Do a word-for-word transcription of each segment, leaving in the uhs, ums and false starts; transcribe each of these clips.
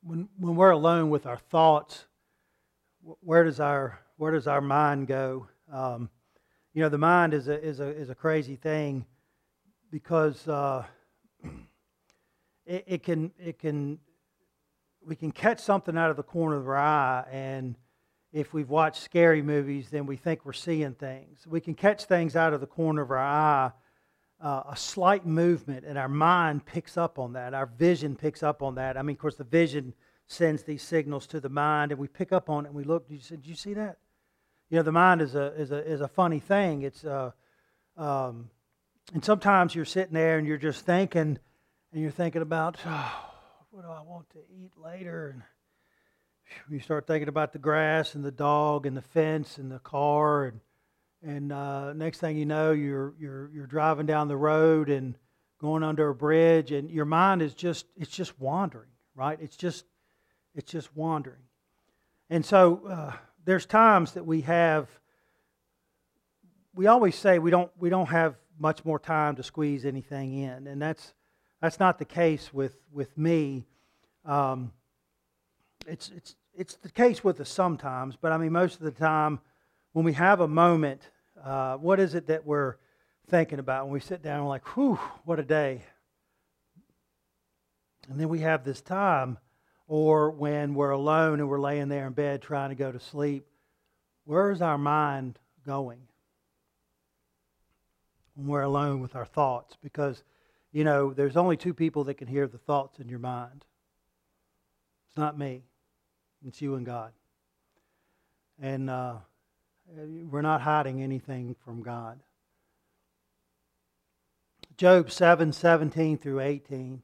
when when we're alone with our thoughts, where does our where does our mind go? Um, you know, the mind is a is a is a crazy thing because uh, it, it can it can we can catch something out of the corner of our eye, and if we've watched scary movies, then we think we're seeing things. We can catch things out of the corner of our eye. Uh, a slight movement, and our mind picks up on that. Our vision picks up on that. I mean, of course, the vision sends these signals to the mind, and we pick up on it, and we look. You said, "Did you see that?" You know, the mind is a is a is a funny thing. It's uh, um, and sometimes you're sitting there and you're just thinking, and you're thinking about, oh, what do I want to eat later? And you start thinking about the grass and the dog and the fence and the car and. And uh, next thing you know, you're you're you're driving down the road and going under a bridge, and your mind is just it's just wandering, right? It's just it's just wandering. And so uh, there's times that we have. We always say we don't we don't have much more time to squeeze anything in, and that's that's not the case with with me. Um, it's it's it's the case with us sometimes, but I mean most of the time when we have a moment. Uh, what is it that we're thinking about when we sit down and we're like, whew, what a day. And then we have this time, or when we're alone and we're laying there in bed trying to go to sleep, where is our mind going when we're alone with our thoughts? Because, you know, there's only two people that can hear the thoughts in your mind. It's not me. It's you and God. And, uh, we're not hiding anything from God. Job seven, seventeen through eighteen.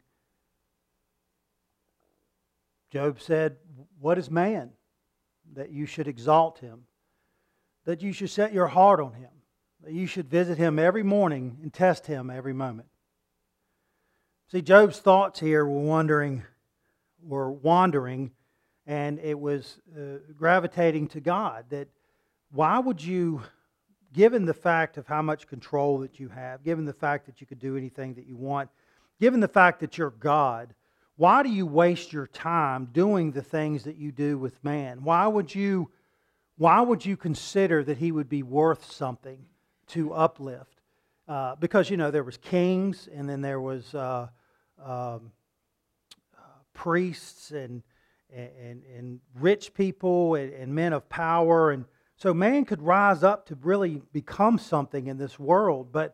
Job said, "What is man that you should exalt him? That you should set your heart on him? That you should visit him every morning and test him every moment?" See, Job's thoughts here were wondering, were wandering, and it was uh, gravitating to God. That why would you, given the fact of how much control that you have, given the fact that you could do anything that you want, given the fact that you're God, why do you waste your time doing the things that you do with man? Why would you, why would you consider that he would be worth something to uplift? Uh, because, you know, there was kings, and then there was uh, um, uh, priests and, and, and rich people and, and men of power, and so man could rise up to really become something in this world. But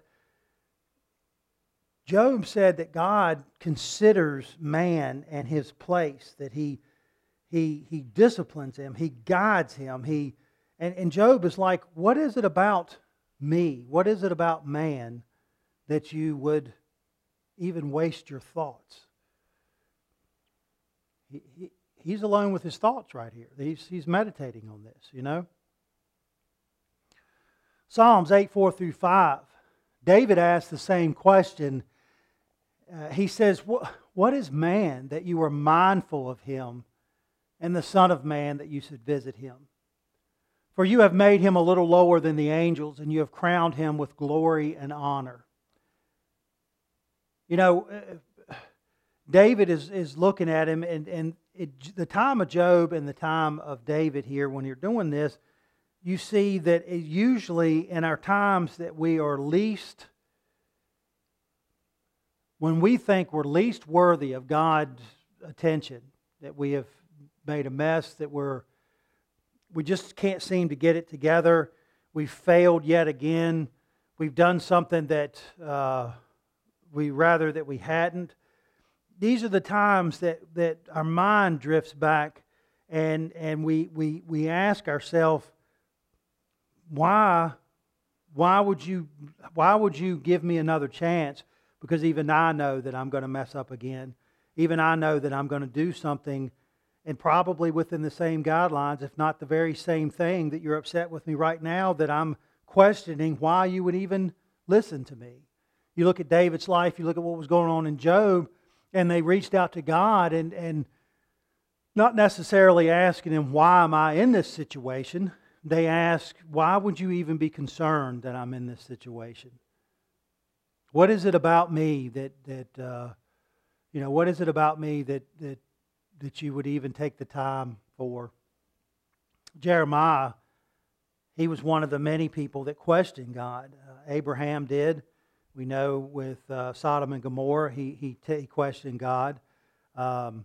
Job said that God considers man and his place, that he he he disciplines him, he guides him. He and, and Job is like, what is it about me? What is it about man that you would even waste your thoughts? He, he, he's alone with his thoughts right here. He's, he's meditating on this, you know. Psalms eight, four through five. David asked the same question. Uh, he says, what is man that you are mindful of him, and the Son of Man that you should visit him? For you have made him a little lower than the angels, and you have crowned him with glory and honor. You know, uh, David is, is looking at him, and, and it, the time of Job and the time of David here, when you're doing this, you see that usually in our times that we are least, when we think we're least worthy of God's attention, that we have made a mess, that we're, we just can't seem to get it together, we've failed yet again, we've done something that uh, we rather that we hadn't. These are the times that, that our mind drifts back, and, and we, we, we ask ourselves, Why, why would you, why would you give me another chance? Because even I know that I'm going to mess up again. Even I know that I'm going to do something, and probably within the same guidelines, if not the very same thing that you're upset with me right now, that I'm questioning why you would even listen to me. You look at David's life, you look at what was going on in Job, and they reached out to God and, and not necessarily asking him, why am I in this situation? They ask, why would you even be concerned that I'm in this situation? What is it about me that, that uh, you know, what is it about me that, that that you would even take the time for. Jeremiah, he was one of the many people that questioned God. Uh, Abraham did. We know with uh, Sodom and Gomorrah, he, he, t- he questioned God. Um,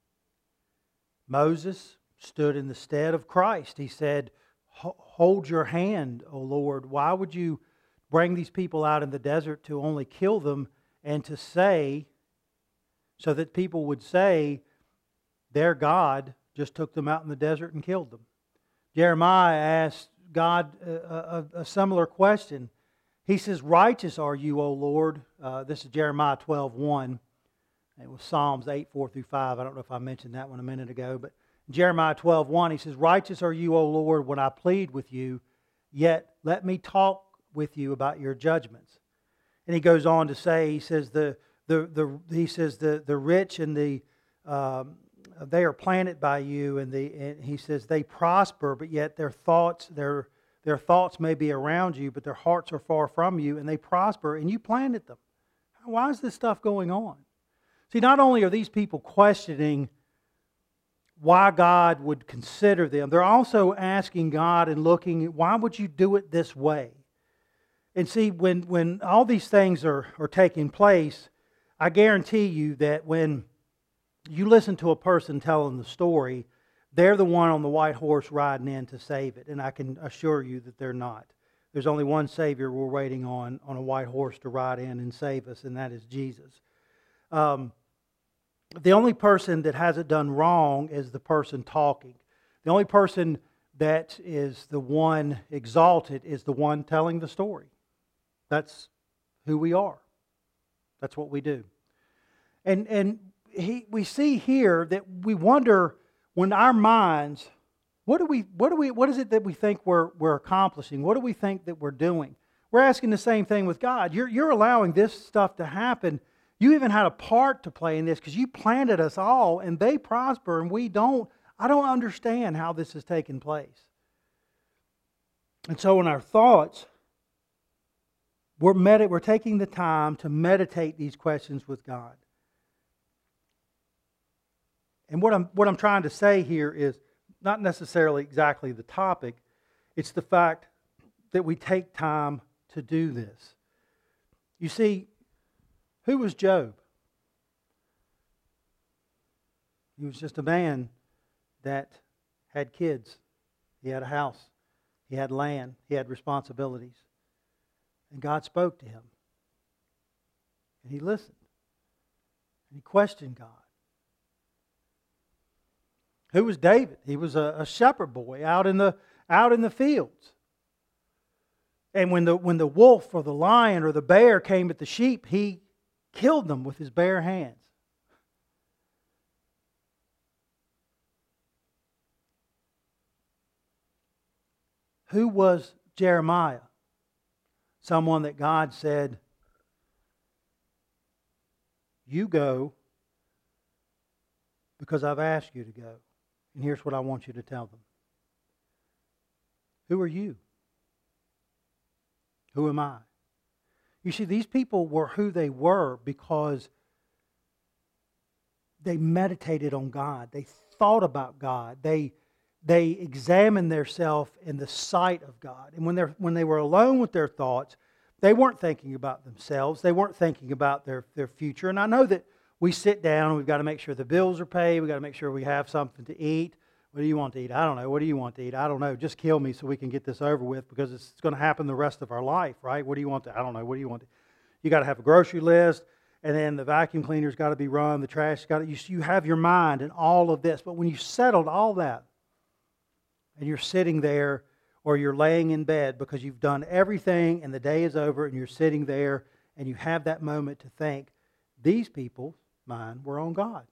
Moses stood in the stead of Christ. He said, "Hold your hand, O Lord. Why would you bring these people out in the desert to only kill them and to say, so that people would say, their God just took them out in the desert and killed them?" Jeremiah asked God a, a, a similar question. He says, "Righteous are you, O Lord." Uh, this is Jeremiah twelve one. It was Psalms eight, four through five. I don't know if I mentioned that one a minute ago, but Jeremiah twelve one, he says, "Righteous are you, O Lord, when I plead with you, yet let me talk with you about your judgments." And he goes on to say, he says, the the the he says the the rich and the um, they are planted by you, and the and he says they prosper, but yet their thoughts their their thoughts may be around you, but their hearts are far from you, and they prosper, and you planted them. Why is this stuff going on? See, not only are these people questioning why God would consider them, they're also asking God and looking, why would you do it this way? And see, when, when all these things are, are taking place, I guarantee you that when you listen to a person telling the story, they're the one on the white horse riding in to save it. And I can assure you that they're not. There's only one Savior we're waiting on, on a white horse to ride in and save us, and that is Jesus. Um, the only person that has it done wrong is the person talking. The only person that is the one exalted is the one telling the story. That's who we are. That's what we do. And and he, we see here that we wonder when our minds, what do we what do we what is it that we think we're we're accomplishing? What do we think that we're doing? We're asking the same thing with God. You're you're allowing this stuff to happen. You even had a part to play in this because you planted us all, and they prosper and we don't. I don't understand how this has taken place. And so in our thoughts, we're med- we're taking the time to meditate these questions with God. And what I'm what I'm trying to say here is not necessarily exactly the topic. It's the fact that we take time to do this. You see, who was Job? He was just a man that had kids. He had a house. He had land. He had responsibilities. And God spoke to him. And he listened. And he questioned God. Who was David? He was a, a shepherd boy out in the out in the fields. And when the when the wolf or the lion or the bear came at the sheep, he killed them with his bare hands. Who was Jeremiah? Someone that God said, "You go because I've asked you to go. And here's what I want you to tell them." Who are you? Who am I? You see, these people were who they were because they meditated on God. They thought about God. They, they examined themselves in the sight of God. And when, they're, when they were alone with their thoughts, they weren't thinking about themselves. They weren't thinking about their, their future. And I know that we sit down and we've got to make sure the bills are paid. We've got to make sure we have something to eat. What do you want to eat? I don't know. What do you want to eat? I don't know. Just kill me so we can get this over with because it's going to happen the rest of our life, right? What do you want to? I don't know. What do you want to? You got to have a grocery list, and then the vacuum cleaner's got to be run. The trash got to. You, you have your mind and all of this, but when you settled all that, and you're sitting there, or you're laying in bed because you've done everything, and the day is over, and you're sitting there, and you have that moment to think, these people, mine, were on God.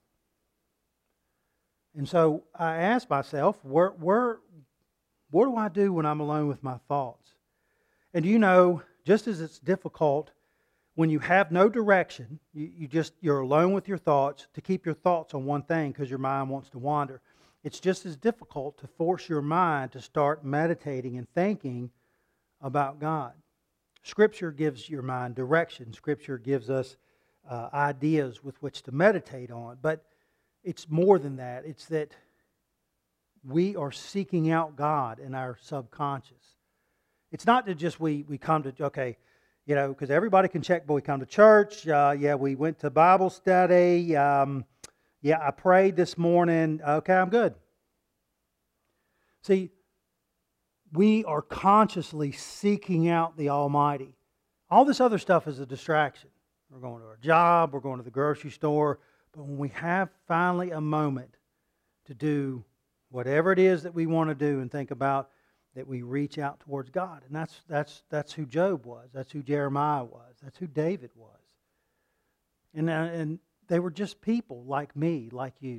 And so I asked myself, where, where, what do I do when I'm alone with my thoughts? And you know, just as it's difficult when you have no direction, you, you just, you're alone with your thoughts, to keep your thoughts on one thing because your mind wants to wander. It's just as difficult to force your mind to start meditating and thinking about God. Scripture gives your mind direction. Scripture gives us uh, ideas with which to meditate on. But it's more than that. It's that we are seeking out God in our subconscious. It's not that just we, we come to, okay, you know, because everybody can check, but we come to church. Uh, yeah, we went to Bible study. Um, yeah, I prayed this morning. Okay, I'm good. See, we are consciously seeking out the Almighty. All this other stuff is a distraction. We're going to our job, we're going to the grocery store, but when we have finally a moment to do whatever it is that we want to do and think about, that we reach out towards God. And that's that's that's who Job was. That's who Jeremiah was. That's who David was. And, uh, and they were just people like me, like you.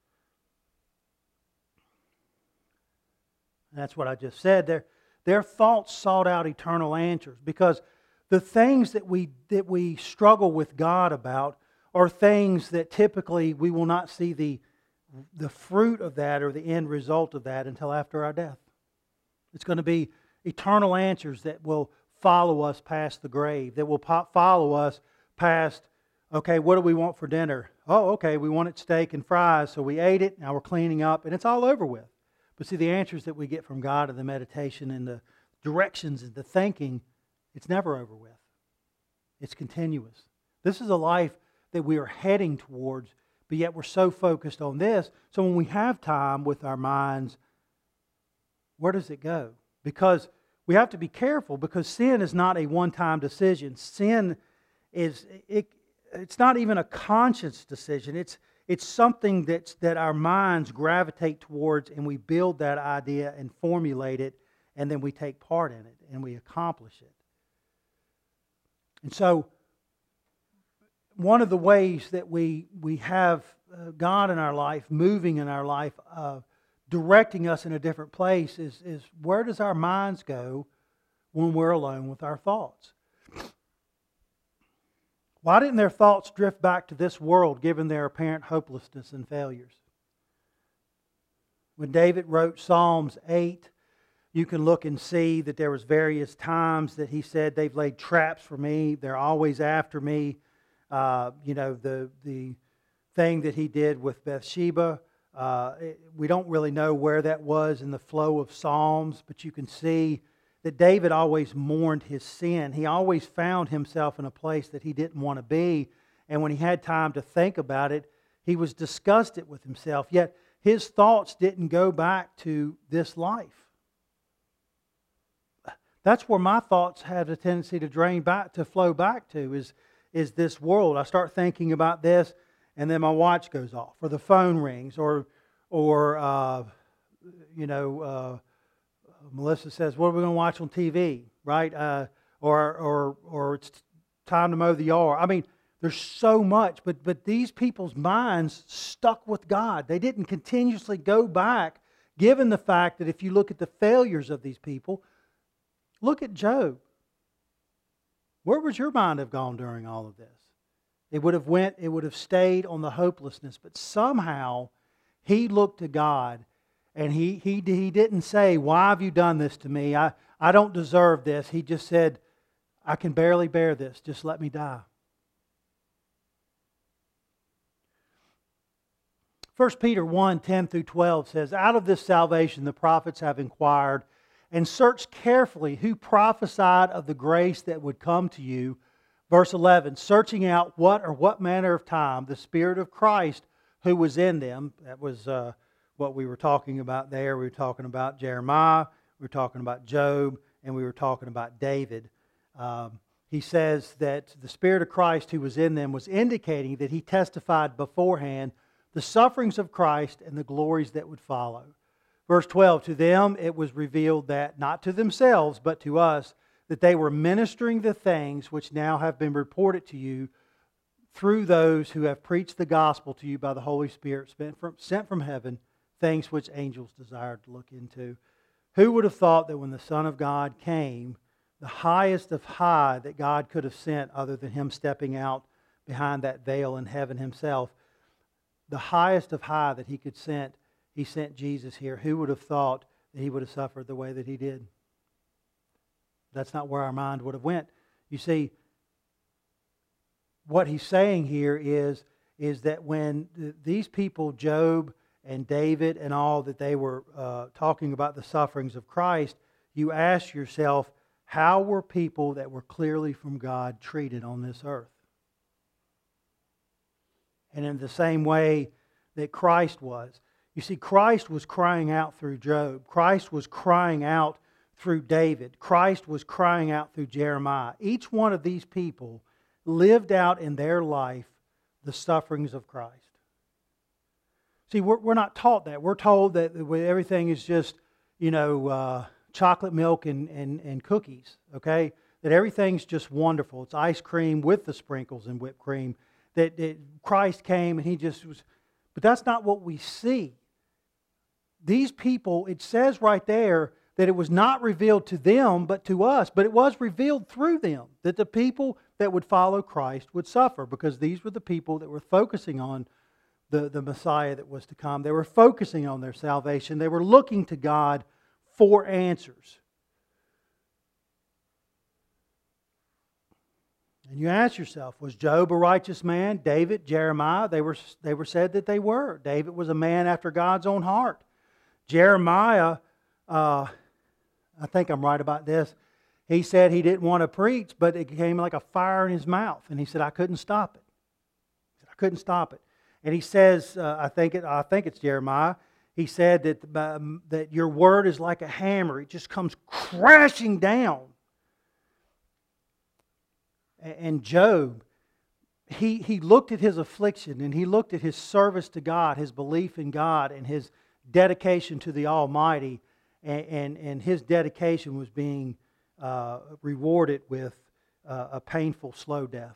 That's what I just said. Their, their thoughts sought out eternal answers, because the things that we that we struggle with God about are things that typically we will not see the, the fruit of that or the end result of that until after our death. It's going to be eternal answers that will follow us past the grave, that will follow us past, okay, what do we want for dinner? Oh, okay, we wanted steak and fries, so we ate it, now we're cleaning up, and it's all over with. But see, the answers that we get from God and the meditation and the directions and the thinking, it's never over with. It's continuous. This is a life that we are heading towards, but yet we're so focused on this. So when we have time with our minds, where does it go? Because we have to be careful, because sin is not a one-time decision. Sin is, it, it's not even a conscious decision. It's It's something that's, that our minds gravitate towards, and we build that idea and formulate it, and then we take part in it, and we accomplish it. And so, one of the ways that we, we have uh, God in our life, moving in our life, uh, directing us in a different place, is, is where does our minds go when we're alone with our thoughts? Why didn't their thoughts drift back to this world given their apparent hopelessness and failures? When David wrote Psalms eight, you can look and see that there was various times that he said, they've laid traps for me, they're always after me. Uh, you know, the, the thing that he did with Bathsheba, uh, it, we don't really know where that was in the flow of Psalms, but you can see that David always mourned his sin. He always found himself in a place that he didn't want to be. And when he had time to think about it, he was disgusted with himself. Yet his thoughts didn't go back to this life. That's where my thoughts have a tendency to drain back, to flow back to, is, is this world. I start thinking about this, and then my watch goes off, or the phone rings, or, or uh, you know... Uh, Melissa says, what are we going to watch on T V, right? Uh, or, or, or it's time to mow the yard. I mean, there's so much, but, but these people's minds stuck with God. They didn't continuously go back, given the fact that if you look at the failures of these people, look at Job. Where would your mind have gone during all of this? It would have went, it would have stayed on the hopelessness, but somehow he looked to God. And he, he, he didn't say, why have you done this to me? I, I don't deserve this. He just said, I can barely bear this. Just let me die. First Peter one, ten through twelve says, out of this salvation the prophets have inquired and searched carefully who prophesied of the grace that would come to you. Verse eleven, searching out what or what manner of time the Spirit of Christ who was in them. That was... Uh, what we were talking about there. We were talking about Jeremiah, we were talking about Job, and we were talking about David. Um, he says that the Spirit of Christ who was in them was indicating that He testified beforehand the sufferings of Christ and the glories that would follow. Verse twelve, to them it was revealed that, not to themselves, but to us, that they were ministering the things which now have been reported to you through those who have preached the gospel to you by the Holy Spirit sent from, sent from heaven, things which angels desired to look into. Who would have thought that when the Son of God came, the highest of high that God could have sent, other than Him stepping out behind that veil in heaven Himself, the highest of high that He could send, He sent Jesus here. Who would have thought that He would have suffered the way that He did? That's not where our mind would have went. You see, what He's saying here is, is that when th- these people, Job and David and all, that they were uh, talking about the sufferings of Christ, you ask yourself, how were people that were clearly from God treated on this earth? And in the same way that Christ was. You see, Christ was crying out through Job. Christ was crying out through David. Christ was crying out through Jeremiah. Each one of these people lived out in their life the sufferings of Christ. See, we're, we're not taught that. We're told that everything is just, you know, uh, chocolate milk and, and, and cookies, okay? That everything's just wonderful. It's ice cream with the sprinkles and whipped cream. That, that Christ came and He just was... But that's not what we see. These people, it says right there that it was not revealed to them but to us, but it was revealed through them, that the people that would follow Christ would suffer, because these were the people that were focusing on the, the Messiah that was to come. They were focusing on their salvation. They were looking to God for answers. And you ask yourself, was Job a righteous man? David, Jeremiah, they were, they were said that they were. David was a man after God's own heart. Jeremiah, uh, I think I'm right about this, he said he didn't want to preach, but it came like a fire in his mouth. And he said, I couldn't stop it. He said, I couldn't stop it. And he says, uh, I think it, I think it's Jeremiah, he said that, um, that your word is like a hammer. It just comes crashing down. And Job, he, he looked at his affliction and he looked at his service to God, his belief in God and his dedication to the Almighty, and, and, and his dedication was being uh, rewarded with uh, a painful, slow death.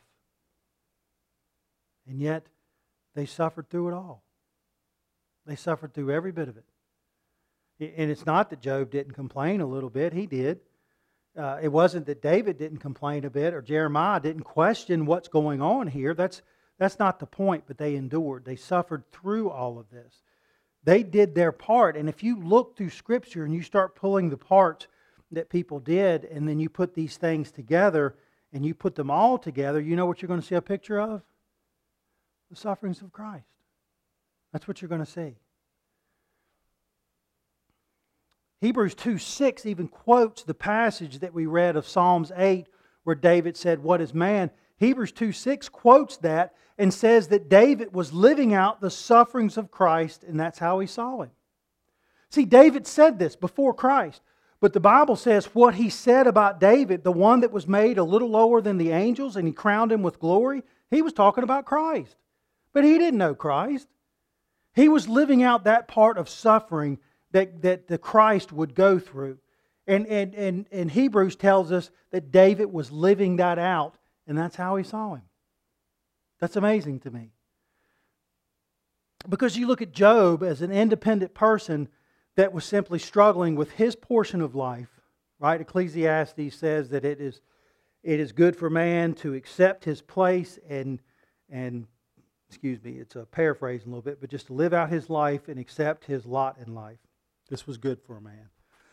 And yet, they suffered through it all. They suffered through every bit of it. And it's not that Job didn't complain a little bit. He did. Uh, it wasn't that David didn't complain a bit or Jeremiah didn't question what's going on here. That's, that's not the point, but they endured. They suffered through all of this. They did their part. And if you look through Scripture and you start pulling the parts that people did, and then you put these things together and you put them all together, you know what you're going to see a picture of? The sufferings of Christ. That's what you're going to see. Hebrews two six even quotes the passage that we read of Psalms eight where David said, what is man? Hebrews two six quotes that and says that David was living out the sufferings of Christ, and that's how he saw him. See, David said this before Christ, but the Bible says what he said about David, the one that was made a little lower than the angels and He crowned him with glory, he was talking about Christ. But he didn't know Christ. He was living out that part of suffering that, that the Christ would go through. And, and, and, and Hebrews tells us that David was living that out, and that's how he saw him. That's amazing to me. Because you look at Job as an independent person that was simply struggling with his portion of life, right? Ecclesiastes says that it is, it is good for man to accept his place and, and excuse me, it's a paraphrase a little bit, but just to live out his life and accept his lot in life. This was good for a man.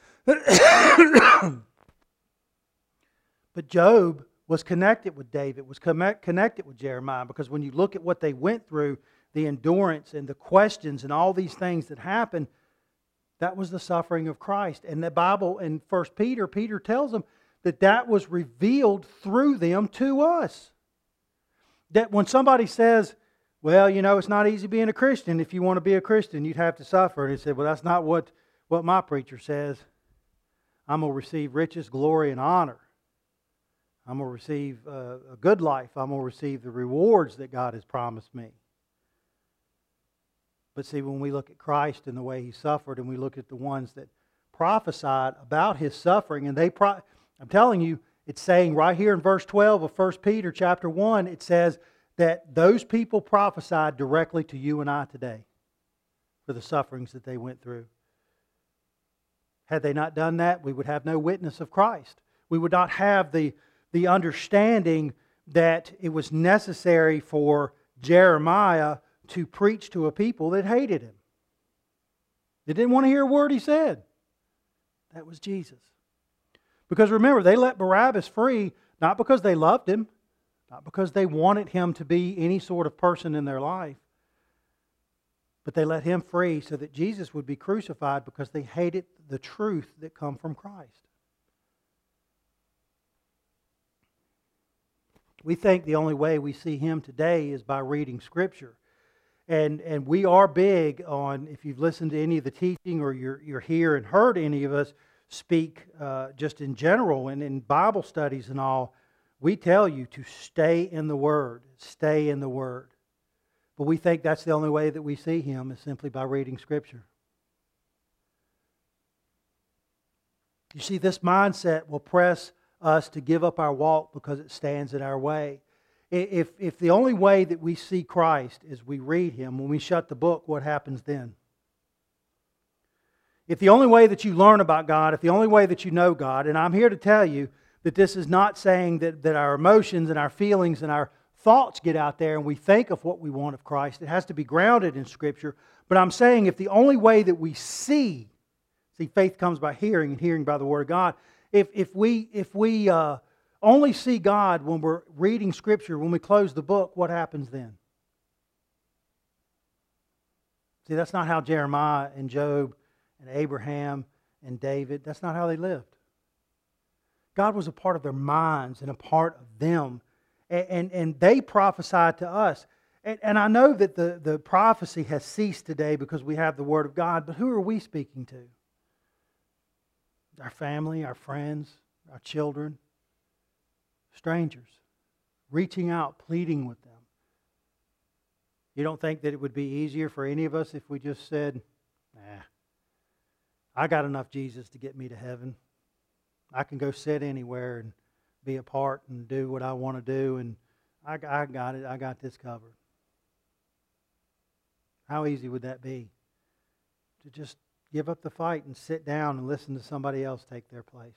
But Job was connected with David, was connected with Jeremiah, because when you look at what they went through, the endurance and the questions and all these things that happened, that was the suffering of Christ. And the Bible in First Peter, Peter tells them that that was revealed through them to us. That when somebody says, well, you know, it's not easy being a Christian. If you want to be a Christian, you'd have to suffer. And he said, well, that's not what, what my preacher says. I'm going to receive riches, glory, and honor. I'm going to receive a, a good life. I'm going to receive the rewards that God has promised me. But see, when we look at Christ and the way He suffered, and we look at the ones that prophesied about His suffering, and they, pro- I'm telling you, it's saying right here in verse twelve of First Peter chapter one, it says that those people prophesied directly to you and I today for the sufferings that they went through. Had they not done that, we would have no witness of Christ. We would not have the, the understanding that it was necessary for Jeremiah to preach to a people that hated him. They didn't want to hear a word he said. That was Jesus. Because remember, they let Barabbas free not because they loved him, Not because they wanted Him to be any sort of person in their life, but they let Him free so that Jesus would be crucified because they hated the truth that come from Christ. We think the only way we see Him today is by reading Scripture. And and we are big on, if you've listened to any of the teaching or you're, you're here and heard any of us speak uh, just in general and in Bible studies and all, we tell you to stay in the Word. Stay in the Word. But we think that's the only way that we see Him is simply by reading Scripture. You see, this mindset will press us to give up our walk because it stands in our way. If, if the only way that we see Christ is we read Him, when we shut the book, what happens then? If the only way that you learn about God, if the only way that you know God, and I'm here to tell you that this is not saying that, that our emotions and our feelings and our thoughts get out there and we think of what we want of Christ. It has to be grounded in Scripture. But I'm saying if the only way that we see, see faith comes by hearing and hearing by the Word of God. If, if we, if we uh, only see God when we're reading Scripture, when we close the book, what happens then? See, that's not how Jeremiah and Job and Abraham and David, that's not how they lived. God was a part of their minds and a part of them. And, and, and they prophesied to us. And, and I know that the, the prophecy has ceased today because we have the Word of God, but who are we speaking to? Our family, our friends, our children, strangers, reaching out, pleading with them. You don't think that it would be easier for any of us if we just said, nah, I got enough Jesus to get me to heaven. I can go sit anywhere and be a part and do what I want to do, and I, I got it, I got this covered. How easy would that be? To just give up the fight and sit down and listen to somebody else take their place.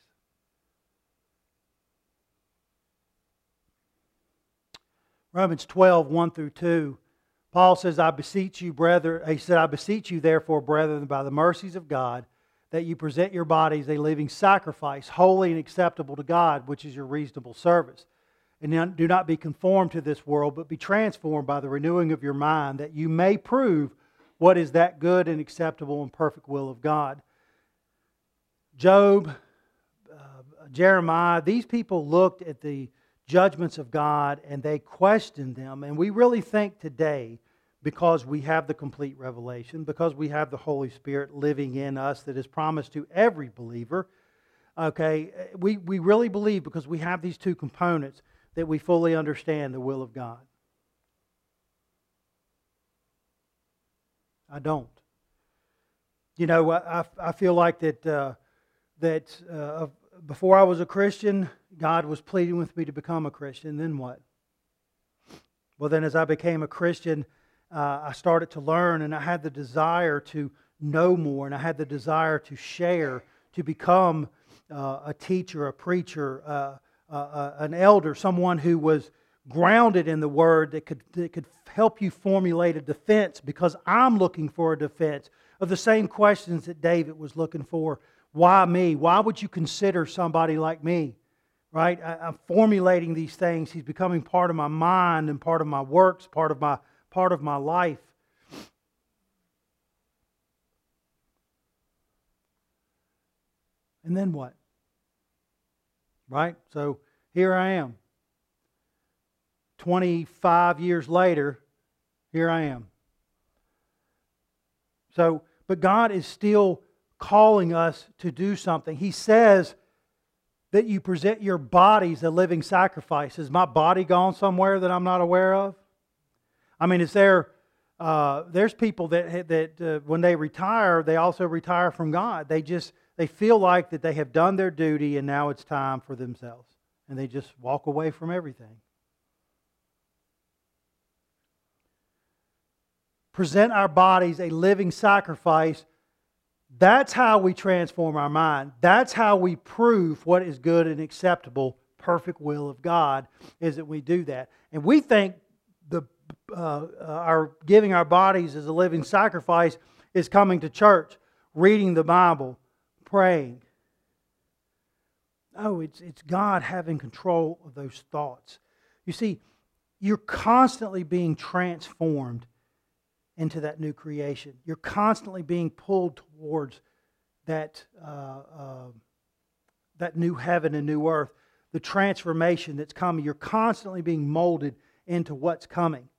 Romans twelve, one through two, Paul says, I beseech you, brethren, he said, I beseech you therefore, brethren, by the mercies of God, that you present your bodies a living sacrifice, holy and acceptable to God, which is your reasonable service. And do not be conformed to this world, but be transformed by the renewing of your mind, that you may prove what is that good and acceptable and perfect will of God. Job, uh, Jeremiah, these people looked at the judgments of God and they questioned them. And we really think today, because we have the complete revelation, because we have the Holy Spirit living in us that is promised to every believer, okay, we, we really believe, because we have these two components, that we fully understand the will of God. I don't. You know, I, I feel like that uh, that uh, before I was a Christian, God was pleading with me to become a Christian. Then what? Well, then as I became a Christian, uh, I started to learn, and I had the desire to know more, and I had the desire to share, to become uh, a teacher, a preacher, uh, uh, uh, an elder, someone who was grounded in the Word that could, that could help you formulate a defense, because I'm looking for a defense of the same questions that David was looking for. Why me? Why would you consider somebody like me? Right? I, I'm formulating these things. He's becoming part of my mind and part of my works, part of my, part of my life. And then what? Right? So here I am. twenty-five years later, here I am. So, but God is still calling us to do something. He says that you present your bodies a living sacrifice. Is my body gone somewhere that I'm not aware of? I mean, is there... Uh, there's people that that uh, when they retire, they also retire from God. They just they feel like that they have done their duty and now it's time for themselves, and they just walk away from everything. Present our bodies a living sacrifice. That's how we transform our mind. That's how we prove what is good and acceptable, perfect will of God, is that we do that. And we think the Uh, our giving our bodies as a living sacrifice is coming to church, reading the Bible, praying. No, it's it's God having control of those thoughts. You see, you're constantly being transformed into that new creation. You're constantly being pulled towards that, uh, uh, that new heaven and new earth, the transformation that's coming. You're constantly being molded into what's coming.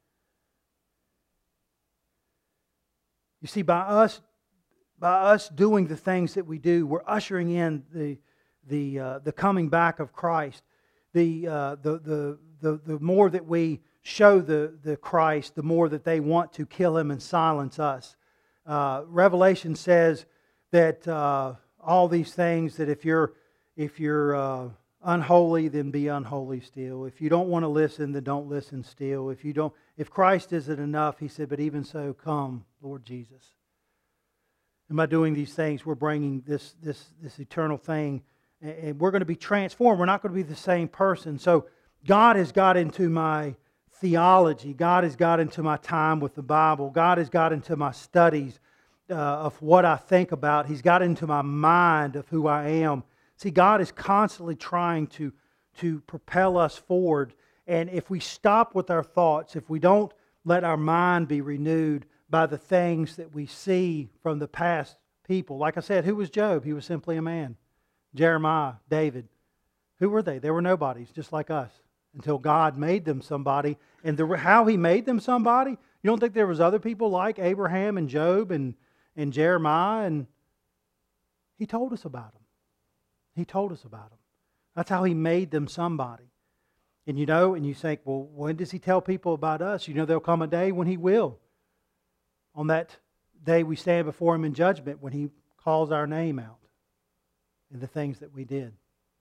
You see, by us, by us doing the things that we do, we're ushering in the the uh, the coming back of Christ. The, uh, the the the the more that we show the the Christ, the more that they want to kill Him and silence us. Uh, Revelation says that uh, all these things, that if you're if you're uh, unholy, then be unholy still. If you don't want to listen, then don't listen still. If you don't, if Christ isn't enough, He said, but even so, come, Lord Jesus. And by doing these things, we're bringing this this this eternal thing, and we're going to be transformed. We're not going to be the same person. So God has got into my theology. God has got into my time with the Bible. God has got into my studies uh, of what I think about. He's got into my mind of who I am. See, God is constantly trying to, to propel us forward. And if we stop with our thoughts, if we don't let our mind be renewed by the things that we see from the past people. Like I said, who was Job? He was simply a man. Jeremiah, David. Who were they? They were nobodies, just like us, until God made them somebody. And the, how He made them somebody, you don't think there was other people like Abraham and Job and, and Jeremiah? And He told us about them. He told us about them. That's how He made them somebody. And you know, and you think, well, when does He tell people about us? You know, there'll come a day when He will. On that day we stand before Him in judgment, when He calls our name out in the things that we did.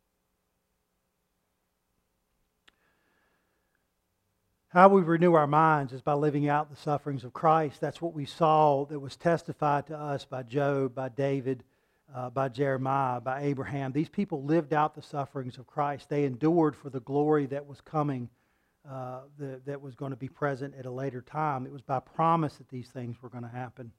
How we renew our minds is by living out the sufferings of Christ. That's what we saw that was testified to us by Job, by David, uh, by Jeremiah, by Abraham. These people lived out the sufferings of Christ. They endured for the glory that was coming. Uh, the, that was going to be present at a later time. It was by promise that these things were going to happen.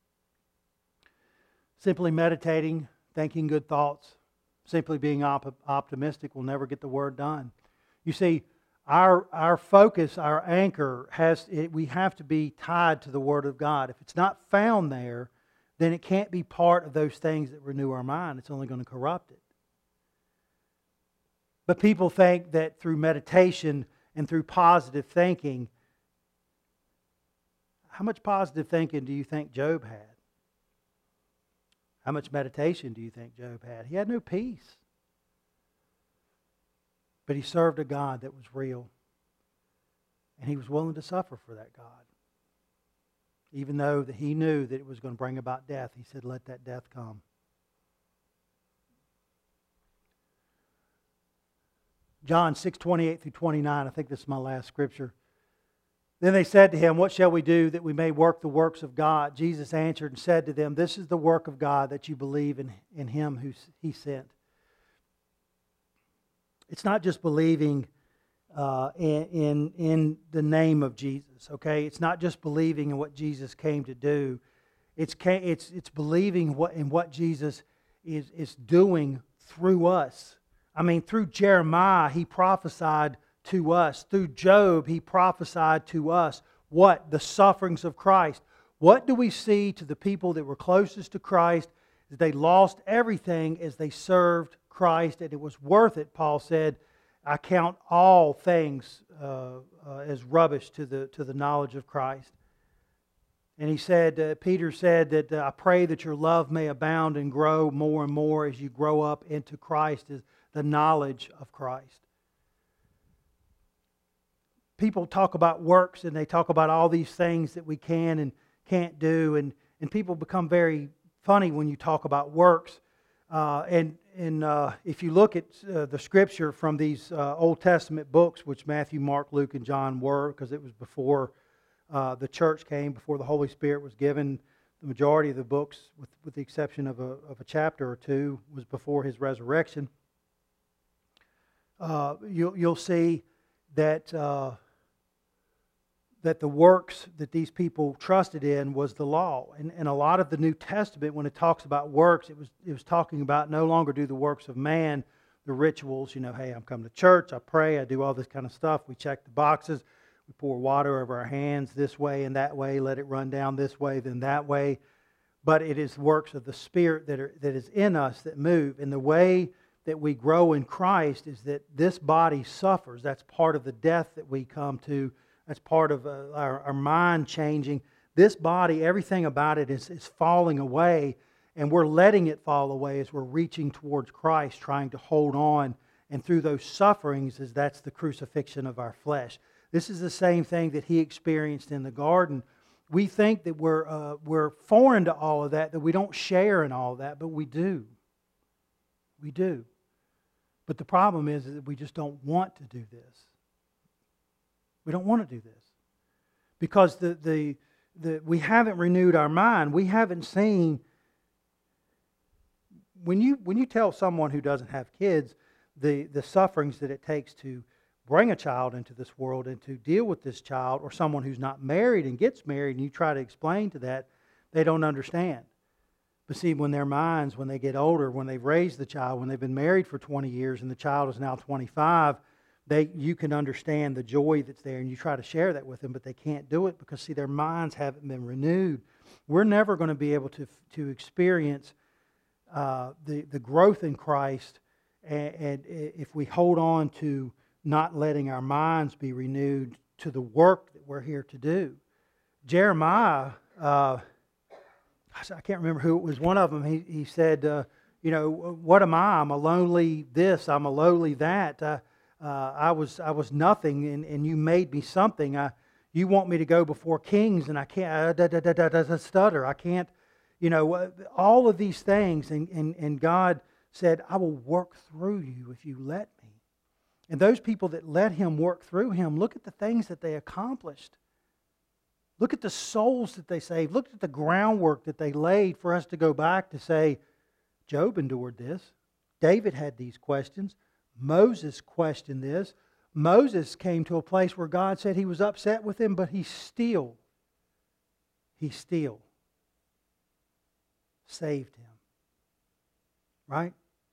Simply meditating, thinking good thoughts, simply being op- optimistic will never get the word done. You see, our our focus, our anchor, has it, we have to be tied to the Word of God. If it's not found there, then it can't be part of those things that renew our mind. It's only going to corrupt it. But people think that through meditation and through positive thinking, how much positive thinking do you think Job had? How much meditation do you think Job had? He had no peace. But he served a God that was real. And he was willing to suffer for that God. Even though that he knew that it was going to bring about death, he said, let that death come. John six, twenty-eight through twenty-nine, I think this is my last scripture. Then they said to him, what shall we do that we may work the works of God? Jesus answered and said to them, this is the work of God, that you believe in, in Him who He sent. It's not just believing uh, in, in, in the name of Jesus, okay? It's not just believing in what Jesus came to do. It's, it's, it's believing what, in what Jesus is, is doing through us. I mean, through Jeremiah, he prophesied to us. Through Job, he prophesied to us what? The sufferings of Christ. What do we see to the people that were closest to Christ? They lost everything as they served Christ, and it was worth it. Paul said, I count all things uh, uh, as rubbish to the, to the knowledge of Christ. And he said, uh, Peter said that uh, I pray that your love may abound and grow more and more as you grow up into Christ, as the knowledge of Christ. People talk about works and they talk about all these things that we can and can't do, and, and people become very funny when you talk about works. Uh, and and uh, if you look at uh, the Scripture from these uh, Old Testament books, which Matthew, Mark, Luke, and John were, because it was before uh, the church came, before the Holy Spirit was given, the majority of the books, with, with the exception of a, of a chapter or two, was before His resurrection. Uh, you'll, you'll see that uh, that the works that these people trusted in was the law. And, and a lot of the New Testament, when it talks about works, it was it was talking about no longer do the works of man, the rituals. You know, hey, I'm coming to church, I pray, I do all this kind of stuff. We check the boxes. We pour water over our hands this way and that way, let it run down this way, then that way. But it is works of the Spirit that are, that is in us that move. And the way that we grow in Christ is that this body suffers. That's part of the death that we come to. That's part of uh, our, our mind changing. This body, everything about it is, is falling away, and we're letting it fall away as we're reaching towards Christ, trying to hold on. And through those sufferings, is that's the crucifixion of our flesh. This is the same thing that He experienced in the garden. We think that we're uh, we're foreign to all of that, that we don't share in all of that, but we do. We do. But the problem is that we just don't want to do this. We don't want to do this. Because the, the, the we haven't renewed our mind. We haven't seen... When you, when you tell someone who doesn't have kids the, the sufferings that it takes to bring a child into this world and to deal with this child, or someone who's not married and gets married, and you try to explain to that, they don't understand. But see, when their minds, when they get older, when they've raised the child, when they've been married for twenty years and the child is now twenty-five, they you can understand the joy that's there, and you try to share that with them, but they can't do it because, see, their minds haven't been renewed. We're never going to be able to, to experience uh, the, the growth in Christ and, and if we hold on to not letting our minds be renewed to the work that we're here to do. Jeremiah, uh, I can't remember who it was, one of them, he, he said, uh, you know, what am I? I'm a lonely this, I'm a lowly that. Uh, uh, I was I was nothing, and, and you made me something. I, you want me to go before kings, and I can't, uh, da, da, da, da, da, da, stutter. I can't, you know, uh, all of these things. And, and, and God said, I will work through you if you let me. And those people that let Him work through him, look at the things that they accomplished. Look at the souls that they saved. Look at the groundwork that they laid for us to go back to say, Job endured this. David had these questions. Moses questioned this. Moses came to a place where God said He was upset with him, but he still, he still saved him. Right?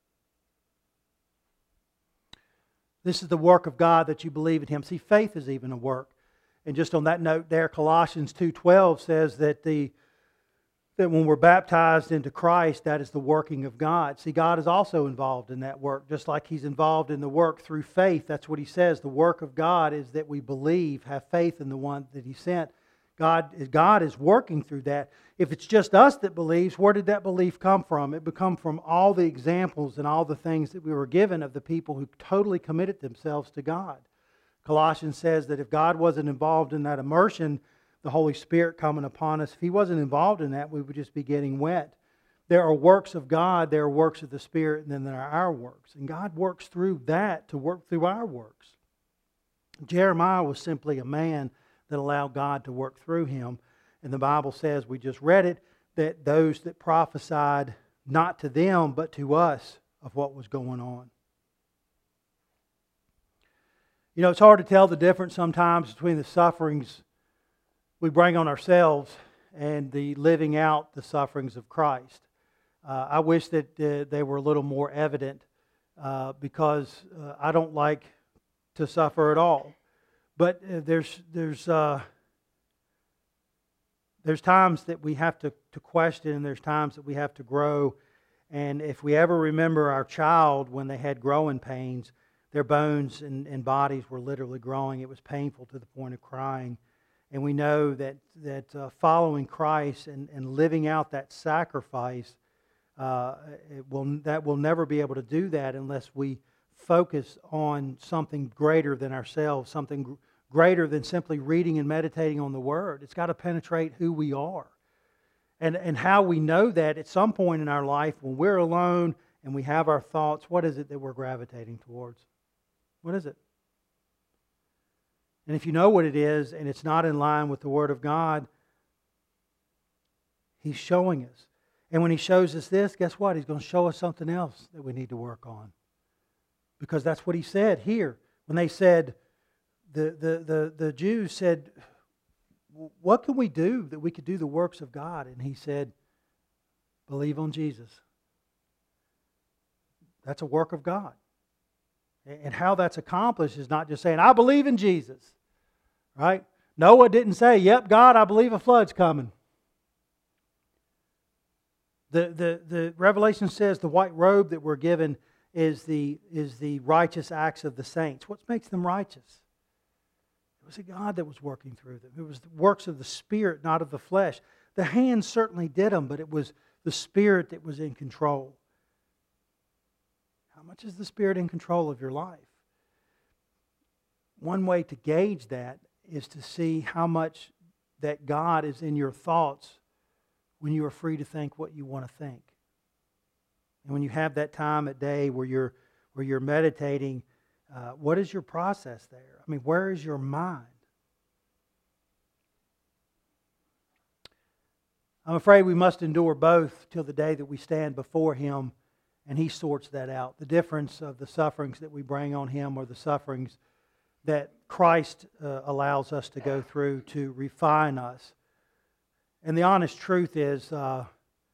This is the work of God, that you believe in Him. See, faith is even a work. And just on that note there, Colossians two twelve says that the that when we're baptized into Christ, that is the working of God. See, God is also involved in that work, just like He's involved in the work through faith. That's what He says. The work of God is that we believe, have faith in the one that He sent. God, God is working through that. If it's just us that believes, where did that belief come from? It come from all the examples and all the things that we were given of the people who totally committed themselves to God. Colossians says that if God wasn't involved in that immersion, the Holy Spirit coming upon us, if He wasn't involved in that, we would just be getting wet. There are works of God, there are works of the Spirit, and then there are our works. And God works through that to work through our works. Jeremiah was simply a man that allowed God to work through him. And the Bible says, we just read it, that those that prophesied not to them but to us of what was going on. You know, it's hard to tell the difference sometimes between the sufferings we bring on ourselves and the living out the sufferings of Christ. Uh, I wish that uh, they were a little more evident uh, because uh, I don't like to suffer at all. But uh, there's there's uh, there's times that we have to, to question, and there's times that we have to grow. And if we ever remember our child when they had growing pains, their bones and, and bodies were literally growing. It was painful to the point of crying. And we know that that uh, following Christ and, and living out that sacrifice, uh, it will that will never be able to do that unless we focus on something greater than ourselves, something gr- greater than simply reading and meditating on the Word. It's got to penetrate who we are. And, and how we know that at some point in our life when we're alone and we have our thoughts, what is it that we're gravitating towards? What is it? And if you know what it is and it's not in line with the Word of God, He's showing us. And when He shows us this, guess what? He's going to show us something else that we need to work on. Because that's what He said here. When they said, the, the, the, the Jews said, what can we do that we could do the works of God? And He said, believe on Jesus. That's a work of God. And how that's accomplished is not just saying, I believe in Jesus, right? Noah didn't say, yep, God, I believe a flood's coming. The, the, the Revelation says the white robe that we're given is the, is the righteous acts of the saints. What makes them righteous? It was a God that was working through them. It was the works of the Spirit, not of the flesh. The hands certainly did them, but it was the Spirit that was in control. How much is the Spirit in control of your life? One way to gauge that is to see how much that God is in your thoughts when you are free to think what you want to think. And when you have that time at day where you're, where you're meditating, uh, what is your process there? I mean, where is your mind? I'm afraid we must endure both till the day that we stand before Him and He sorts that out. The difference of the sufferings that we bring on Him or the sufferings that Christ uh, allows us to go through to refine us. And the honest truth is, uh,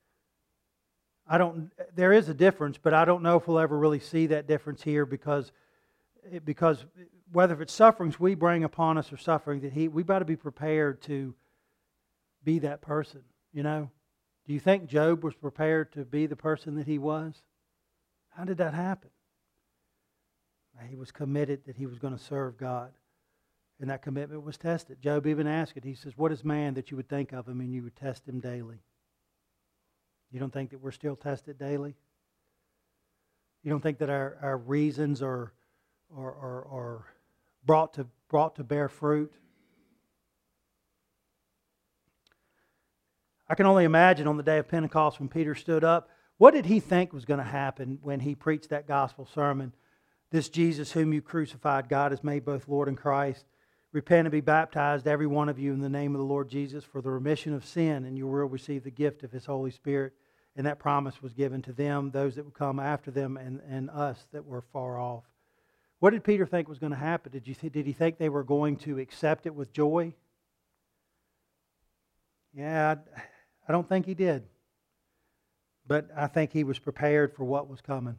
I don't. There is a difference, but I don't know if we'll ever really see that difference here because, because whether it's sufferings we bring upon us or suffering that He, we've got to be prepared to be that person. You know, do you think Job was prepared to be the person that he was? How did that happen? He was committed that he was going to serve God. And that commitment was tested. Job even asked it. He says, what is man that you would think of him and you would test him daily? You don't think that we're still tested daily? You don't think that our, our reasons are, are, are, are brought to, brought to bear fruit? I can only imagine on the day of Pentecost when Peter stood up, what did he think was going to happen when he preached that gospel sermon? This Jesus whom you crucified, God has made both Lord and Christ. Repent and be baptized, every one of you, in the name of the Lord Jesus for the remission of sin, and you will receive the gift of His Holy Spirit. And that promise was given to them, those that would come after them, and, and us that were far off. What did Peter think was going to happen? Did you th- did he think they were going to accept it with joy? Yeah, I, I don't think he did. But I think he was prepared for what was coming.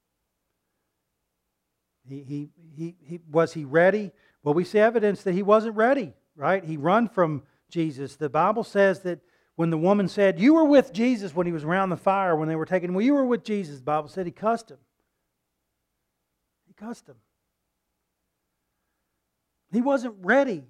He, he, he, he, was he ready? Well, we see evidence that he wasn't ready, right? He ran from Jesus. The Bible says that when the woman said, you were with Jesus when he was around the fire, when they were taking him, well, you were with Jesus. The Bible said he cussed him. He cussed him. He wasn't ready.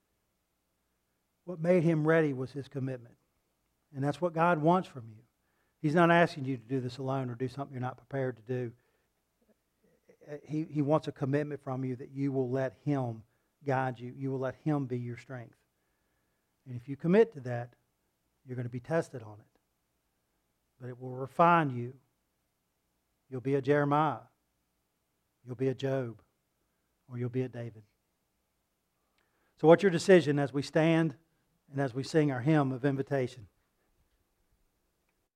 What made him ready was his commitment. And that's what God wants from you. He's not asking you to do this alone or do something you're not prepared to do. He, he wants a commitment from you that you will let Him guide you. You will let Him be your strength. And if you commit to that, you're going to be tested on it. But it will refine you. You'll be a Jeremiah. You'll be a Job. Or you'll be a David. So what's your decision as we stand and as we sing our hymn of invitation?